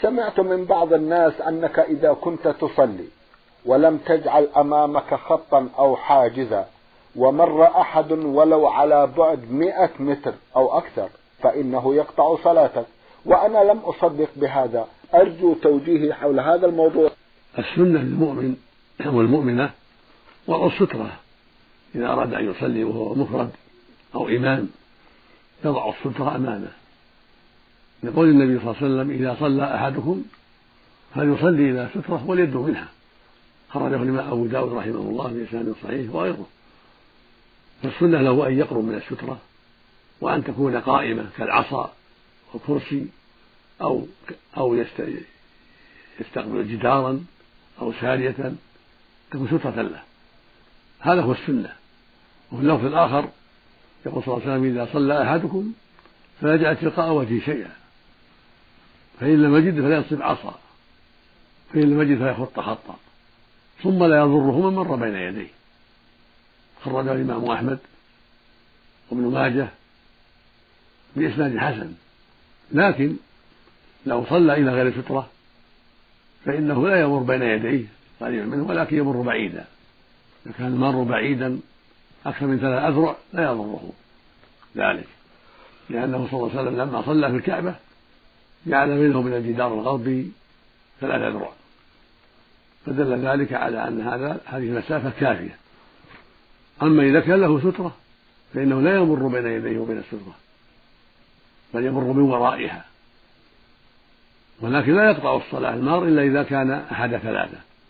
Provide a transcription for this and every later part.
سمعت من بعض الناس أنك إذا كنت تصلي ولم تجعل أمامك خطا أو حاجزا ومر أحد ولو على بعد 100 متر أو أكثر فإنه يقطع صلاتك، وأنا لم أصدق بهذا. أرجو توجيهي حول هذا الموضوع. السنة للمؤمن والمؤمنة وضع السترة إذا أراد أن يصلي وهو مفرد أو إمام يضع السترة أمامه، لقول النبي صلى الله عليه وسلم: إذا صلى أحدكم فليصلي إلى سترة وليده منها، خرجه الإمام أبو داود رحمه الله بإسناد صحيح وغيره. فالسنة له أن يقرب من السترة وأن تكون قائمة كالعصا وكرسي أو يستقبل جدارا أو سارية تكون سترة له، هذا هو السنة. وفي اللفظ الآخر يقول صلى الله عليه وسلم: إذا صلى أحدكم فلا يجعل تلقاء وجهه شيئا، فإن لم يجد فلينصب عصا، فإن لم يجد فيخط خطا، ثم لا يضره من مر بين يديه. خرجه الإمام أحمد وابن ماجه بإسناد حسن. لكن لو صلى إلى غير سترة فإنه لا يمر بين يديه قريبا منه، ولكن يمر بعيدا. إذا كان المار بعيدا أكثر من 3 أذرع لا يضره ذلك، لأنه صلى الله عليه وسلم لما صلى في الكعبة جعل بينه من الجدار الغربي 3 أذرع، فدل ذلك على أن هذه المسافة كافية. أما إذا كان له سترة فإنه لا يمر بين يديه وبين السترة، بل يمر من ورائها، ولكن لا يقطع الصلاة المار إلا إذا كان أحد 3،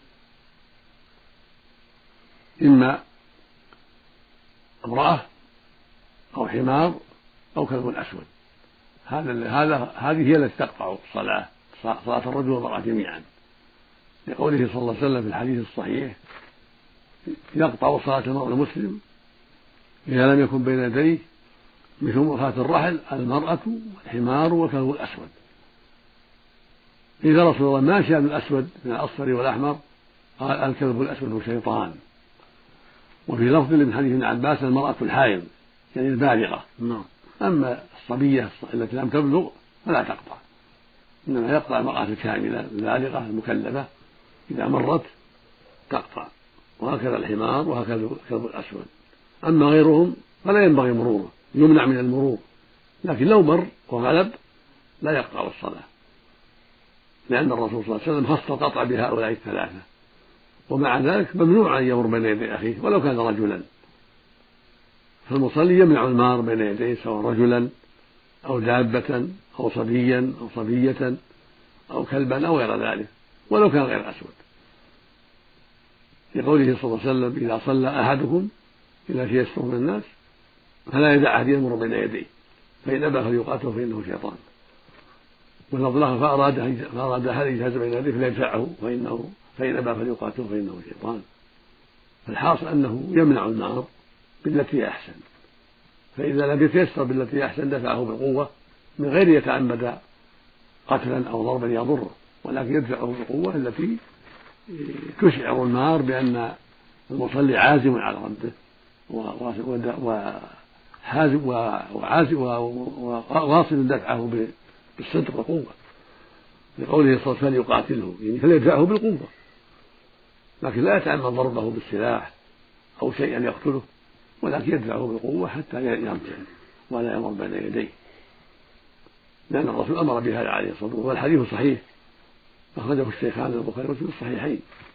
إما امرأة أو حمار أو كلب أسود. هذه هي التي تقطع صلاة الرجل والمرأة جميعا، لقوله صلى الله عليه وسلم في الحديث الصحيح: يقطع صلاة المرء المسلم إذا لم يكن بين يديه مثل مرخاة الرحل المرأة والحمار والكلب الأسود. إذا رسول الله ما شاء الأسود من الأصفر والأحمر قال: الكلب الأسود هو شيطان. وفي لفظ من حديث ابن عباس: المرأة الحائض، يعني البالغة. أما الصبية التي لم تبلغ فلا تقطع، إنما يقطع المرأة الكاملة البالغة المكلفة إذا مرت تقطع، وهكذا الحمار وهكذا الكلب الأسود. أما غيرهم فلا ينبغي مروره، يمنع من المرور، لكن لو مر وغلب لا يقطع الصلاة، لأن الرسول صلى الله عليه وسلم خص القطع بهؤلاء 3. ومع ذلك ممنوع أن يمر بين يدي أخيه ولو كان رجلا، فالمصلي يمنع المار بين يديه سواء رجلا أو دابة أو صبيا أو صبية أو كلبا أو غير ذلك ولو كان غير أسود، لقوله صلى الله عليه وسلم: إذا صلى أحدكم إلى شيء يستر من الناس فلا يدع أحد يمر بين يديه، فإن أبى فليقاتله فإنه شيطان. واللفظ الآخر: فأراد أحد يجهز بين يديه فليدفعه فإن أبى فليقاتله فإنه شيطان. فالحاصل أنه يمنع النار بالتي أحسن، فإذا لم يتيسر بالتي أحسن دفعه بالقوة من غير يتعمد قتلا أو ضربا يضره، ولكن يدفعه بالقوة التي تشعر النار بأن المصلي عازم على رده وواصل دفعه بالصدق والقوة، لقوله صلى الله عليه وسلم: فليقاتله، يعني فليدفعه بالقوة، لكن لا يتعمد ضربه بالسلاح أو شيئا يقتله، ولكن يدفعه بالقوة حتى يمتن ولا يمر بين يديه، لأن الرسول أمر بهذا عليه الصلاة والسلام. والحديث صحيح أخرجه الشيخان البخاري ومسلم في الصحيحين.